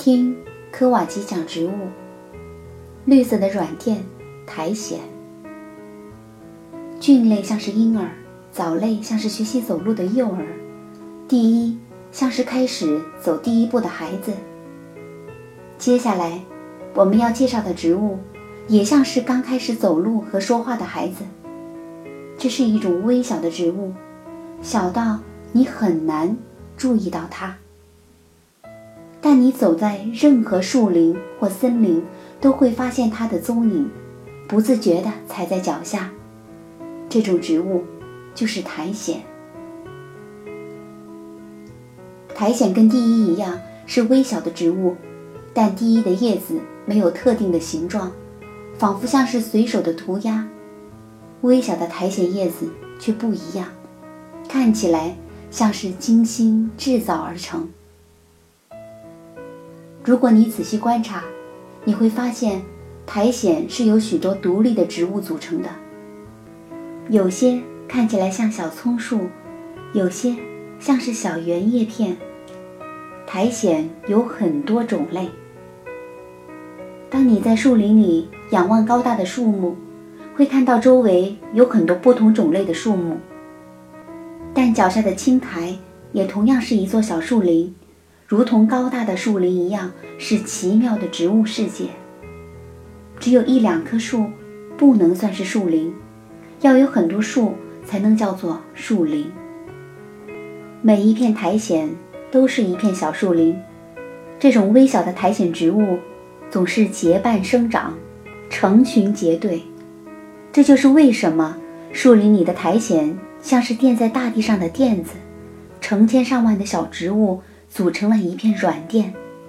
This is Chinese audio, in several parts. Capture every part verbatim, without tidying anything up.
听科瓦基讲植物。绿色的软垫，苔藓。菌类像是婴儿，藻类像是学习走路的幼儿，第一像是开始走第一步的孩子。接下来我们要介绍的植物也像是刚开始走路和说话的孩子。这是一种微小的植物，小到你很难注意到它，但你走在任何树林或森林都会发现它的踪影，不自觉地踩在脚下。这种植物就是苔藓。苔藓跟地衣一样是微小的植物，但地衣的叶子没有特定的形状，仿佛像是随手的涂鸦。微小的苔藓叶子却不一样，看起来像是精心制造而成。如果你仔细观察，你会发现苔藓是由许多独立的植物组成的，有些看起来像小葱树，有些像是小圆叶片。苔藓有很多种类。当你在树林里仰望高大的树木，会看到周围有很多不同种类的树木，但脚下的青苔也同样是一座小树林，如同高大的树林一样，是奇妙的植物世界。只有一两棵树不能算是树林，要有很多树才能叫做树林。每一片苔藓都是一片小树林，这种微小的苔藓植物总是结伴生长，成群结队。这就是为什么树林里的苔藓像是垫在大地上的垫子，成千上万的小植物组成了一片软垫。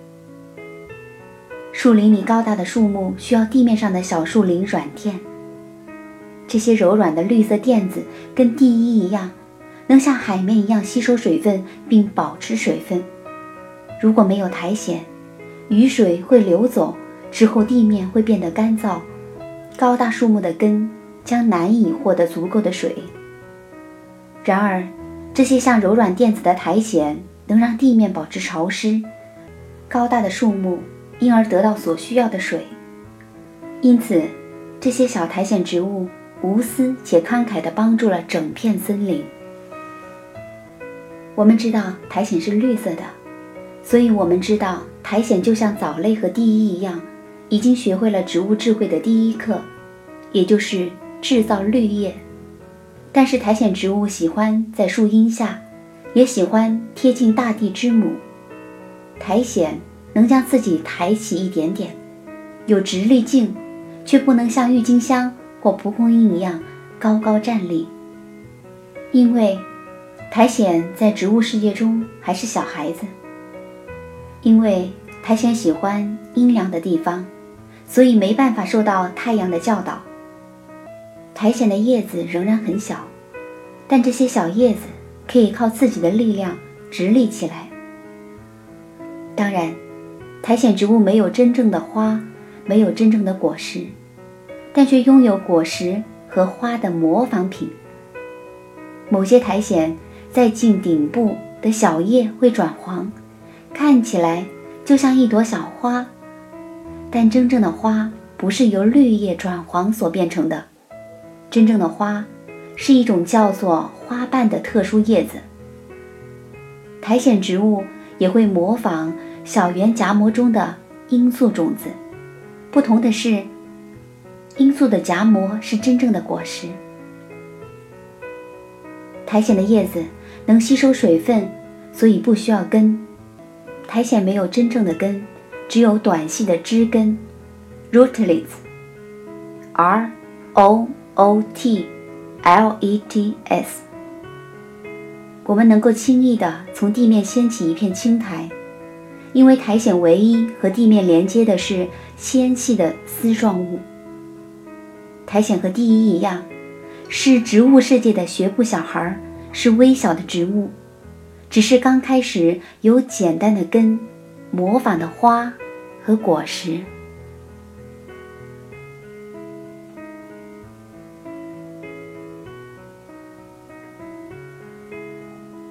树林里高大的树木需要地面上的小树林软垫，这些柔软的绿色垫子跟地衣一样，能像海绵一样吸收水分并保持水分。如果没有苔藓，雨水会流走，之后地面会变得干燥，高大树木的根将难以获得足够的水。然而，这些像柔软垫子的苔藓能让地面保持潮湿，高大的树木因而得到所需要的水。因此，这些小苔藓植物无私且慷慨地帮助了整片森林。我们知道苔藓是绿色的，所以我们知道苔藓就像藻类和地衣一样，已经学会了植物智慧的第一课，也就是制造绿叶。但是苔藓植物喜欢在树荫下，也喜欢贴近大地之母。苔藓能将自己抬起一点点，有直立茎，却不能像郁金香或蒲公英一样高高站立。因为苔藓在植物世界中还是小孩子，因为苔藓喜欢阴凉的地方，所以没办法受到太阳的教导。苔藓的叶子仍然很小，但这些小叶子可以靠自己的力量直立起来。当然，苔藓植物没有真正的花，没有真正的果实，但却拥有果实和花的模仿品。某些苔藓在茎顶部的小叶会转黄，看起来就像一朵小花，但真正的花不是由绿叶转黄所变成的，真正的花是一种叫做花瓣的特殊叶子。苔藓植物也会模仿小圆荚膜中的罂粟种子，不同的是，罂粟的荚膜是真正的果实。苔藓的叶子能吸收水分，所以不需要根。苔藓没有真正的根，只有短细的枝根 rootlets R O O T L E T S。 我们能够轻易地从地面掀起一片青苔，因为苔藓唯一和地面连接的是纤细的丝状物。苔藓和地衣一样，是植物世界的学步小孩，是微小的植物，只是刚开始有简单的根，模仿的花和果实。